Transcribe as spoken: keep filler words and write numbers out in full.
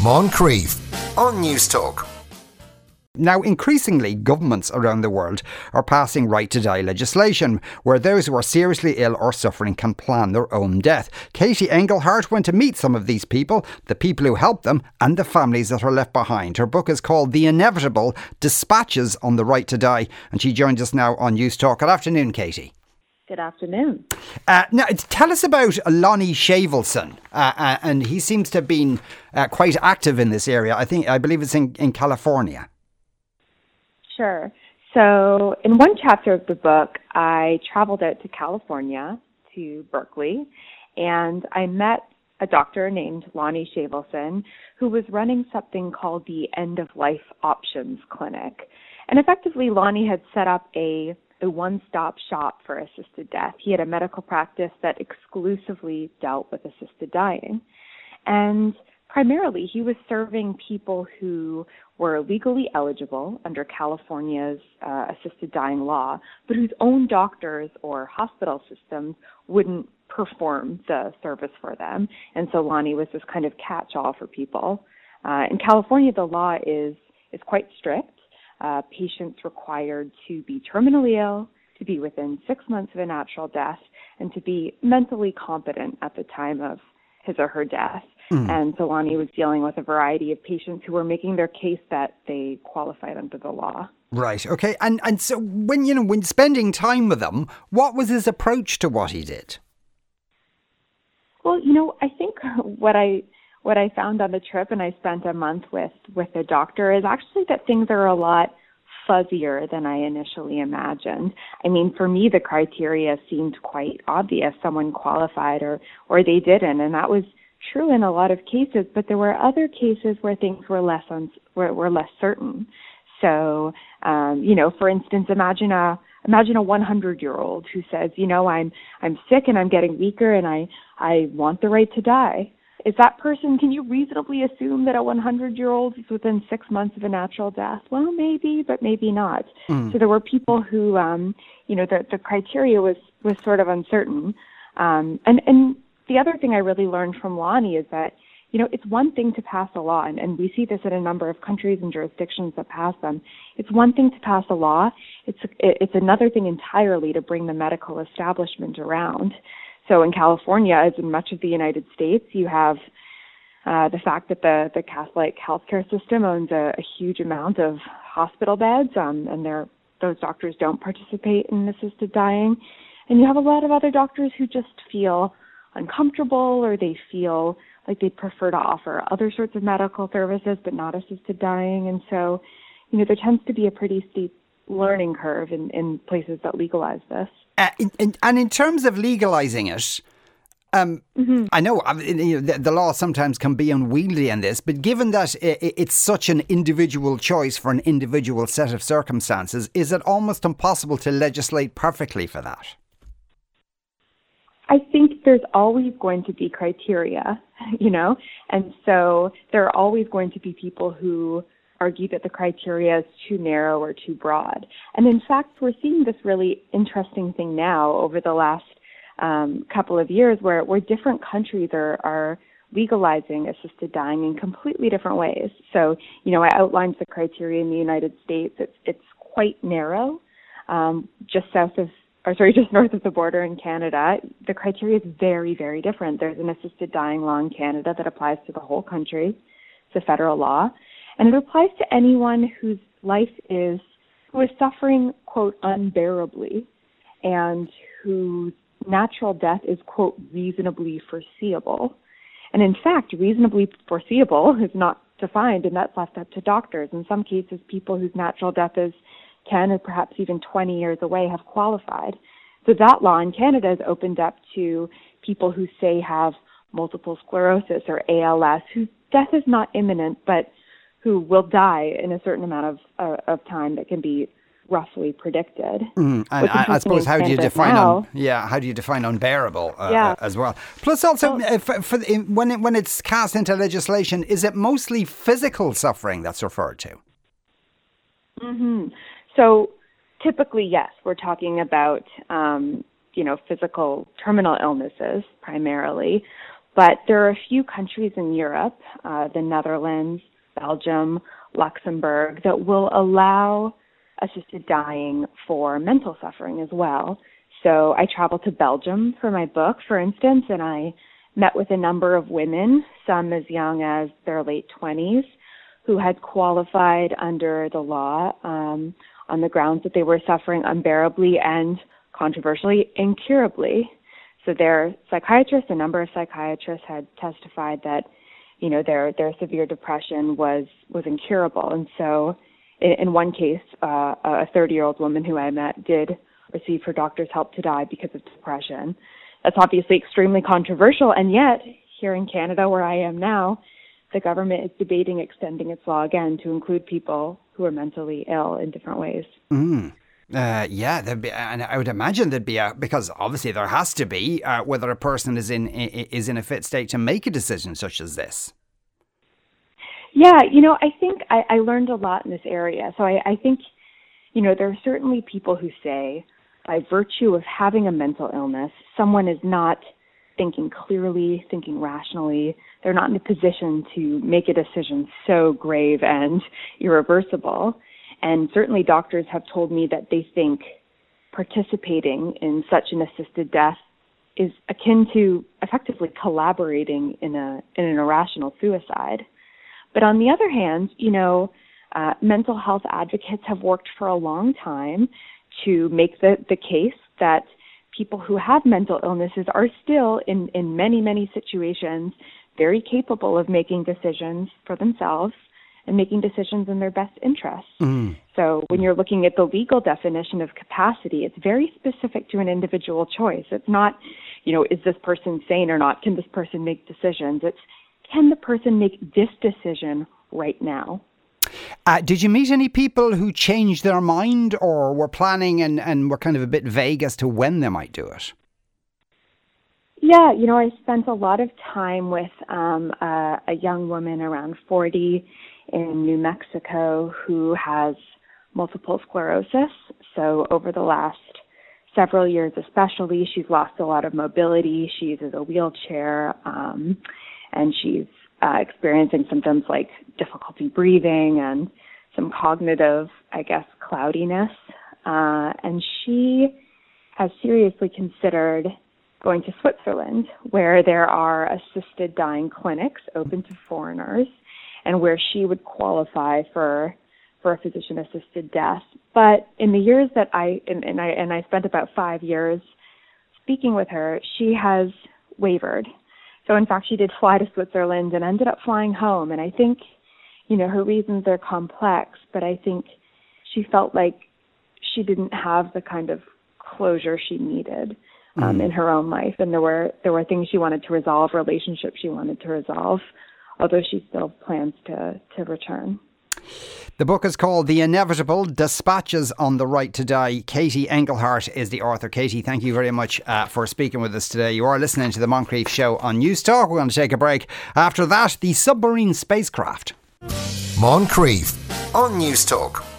Moncrief on News Talk. Now, increasingly, governments around the world are passing right-to-die legislation, where those who are seriously ill or suffering can plan their own death. Katie Engelhardt went to meet some of these people, the people who help them, and the families that are left behind. Her book is called The Inevitable: Dispatches on the Right to Die, and she joins us now on News Talk. Good afternoon, Katie. Good afternoon. Uh, now, tell us about Lonnie Shavelson, uh, uh, and he seems to have been uh, quite active in this area. I think, I believe it's in, in California. Sure. So in one chapter of the book, I traveled out to California, to Berkeley, and I met a doctor named Lonnie Shavelson who was running something called the End of Life Options Clinic. And effectively, Lonnie had set up a, a one-stop shop for assisted death. He had a medical practice that exclusively dealt with assisted dying. And primarily, he was serving people who were legally eligible under California's uh, assisted dying law, but whose own doctors or hospital systems wouldn't perform the service for them. And so Lonnie was this kind of catch-all for people. Uh, in California, the law is is quite strict. Uh, patients required to be terminally ill, to be within six months of a natural death, and to be mentally competent at the time of his or her death. Mm. And so Lonnie was dealing with a variety of patients who were making their case that they qualified under the law. Right. Okay. And and so when you know when spending time with them, what was his approach to what he did? Well, you know, I think what I what I found on the trip, and I spent a month with with a doctor, is actually that things are a lot fuzzier than I initially imagined. I mean, for me, the criteria seemed quite obvious. Someone qualified or or they didn't, and that was true in a lot of cases. But there were other cases where things were less un, were, were less certain. So, um, you know, for instance, imagine a imagine a one hundred year old who says, you know, I'm I'm sick and I'm getting weaker and I I want the right to die. Is that person, can you reasonably assume that a one hundred year old is within six months of a natural death? Well, maybe, but maybe not. Mm. So there were people who, um, you know, the, the criteria was, was sort of uncertain. Um, and, and the other thing I really learned from Lonnie is that, you know, it's one thing to pass a law, and, and we see this in a number of countries and jurisdictions that pass them. It's one thing to pass a law. It's, it's another thing entirely to bring the medical establishment around. So in California, as in much of the United States, you have uh, the fact that the, the Catholic healthcare system owns a, a huge amount of hospital beds, um, and those doctors don't participate in assisted dying. And you have a lot of other doctors who just feel uncomfortable, or they feel like they prefer to offer other sorts of medical services, but not assisted dying. And so, you know, there tends to be a pretty steep learning curve in, in places that legalize this. Uh, in, in, and in terms of legalising it, um, mm-hmm. I know, you know the, the law sometimes can be unwieldy in this, but given that it, it's such an individual choice for an individual set of circumstances, is it almost impossible to legislate perfectly for that? I think there's always going to be criteria, you know, and so there are always going to be people who argue that the criteria is too narrow or too broad. And in fact, we're seeing this really interesting thing now over the last um, couple of years where, where different countries are, are legalizing assisted dying in completely different ways. So, you know, I outlined the criteria in the United States. It's, it's quite narrow, um, just south of, or sorry, just north of the border in Canada. The criteria is very, very different. There's an assisted dying law in Canada that applies to the whole country. It's a federal law. And it applies to anyone whose life is, who is suffering, quote, unbearably, and whose natural death is, quote, reasonably foreseeable. And in fact, reasonably foreseeable is not defined, and that's left up to doctors. In some cases, people whose natural death is ten or perhaps even twenty years away have qualified. So that law in Canada has opened up to people who, say, have multiple sclerosis or A L S, whose death is not imminent, but who will die in a certain amount of uh, of time that can be roughly predicted. Mm, and I, I suppose how do you define now, un, yeah how do you define unbearable uh, yeah. uh, as well? Plus also well, uh, for, for the, when it, when it's cast into legislation, is it mostly physical suffering that's referred to? Mm-hmm. So typically, yes, we're talking about um, you know physical terminal illnesses primarily. But there are a few countries in Europe, uh, the Netherlands, Belgium, Luxembourg, that will allow assisted dying for mental suffering as well. So I traveled to Belgium for my book, for instance, and I met with a number of women, some as young as their late twenties, who had qualified under the law um, on the grounds that they were suffering unbearably and, controversially, incurably. So their psychiatrists, a number of psychiatrists, had testified that, you know, their their severe depression was was incurable. And so, in, in one case, uh, a thirty-year-old woman who I met did receive her doctor's help to die because of depression. That's obviously extremely controversial, and yet, here in Canada, where I am now, the government is debating extending its law again to include people who are mentally ill in different ways. Mm. Uh, yeah, there'd be, and I would imagine there'd be a, because obviously there has to be, uh, whether a person is in is in a fit state to make a decision such as this. Yeah, you know, I think I, I learned a lot in this area. So I, I think, you know, there are certainly people who say, by virtue of having a mental illness, someone is not thinking clearly, thinking rationally. They're not in a position to make a decision so grave and irreversible. And certainly doctors have told me that they think participating in such an assisted death is akin to effectively collaborating in a in an irrational suicide. But on the other hand, you know, uh, mental health advocates have worked for a long time to make the, the case that people who have mental illnesses are still, in, in many, many situations, very capable of making decisions for themselves and making decisions in their best interests. Mm. So when you're looking at the legal definition of capacity, it's very specific to an individual choice. It's not, you know, is this person sane or not? Can this person make decisions? It's, can the person make this decision right now? Uh, did you meet any people who changed their mind or were planning and, and were kind of a bit vague as to when they might do it? Yeah, you know, I spent a lot of time with um, a, a young woman around forty in New Mexico who has multiple sclerosis. So over the last several years especially, she's lost a lot of mobility. She uses a wheelchair, um, and she's uh, experiencing symptoms like difficulty breathing and some cognitive, I guess, cloudiness. Uh, and she has seriously considered going to Switzerland, where there are assisted dying clinics open to foreigners, and where she would qualify for for a physician-assisted death. But in the years that I and, and I and I spent about five years speaking with her, she has wavered. So in fact, she did fly to Switzerland and ended up flying home. And I think, you know, her reasons are complex, but I think she felt like she didn't have the kind of closure she needed um, mm. in her own life, and there were there were things she wanted to resolve, relationships she wanted to resolve, although she still plans to, to return. The book is called The Inevitable, Dispatches on the Right to Die. Katie Engelhardt is the author. Katie, thank you very much uh, for speaking with us today. You are listening to the Moncrief Show on News Talk. We're going to take a break. After that, the submarine spacecraft. Moncrief on News Talk.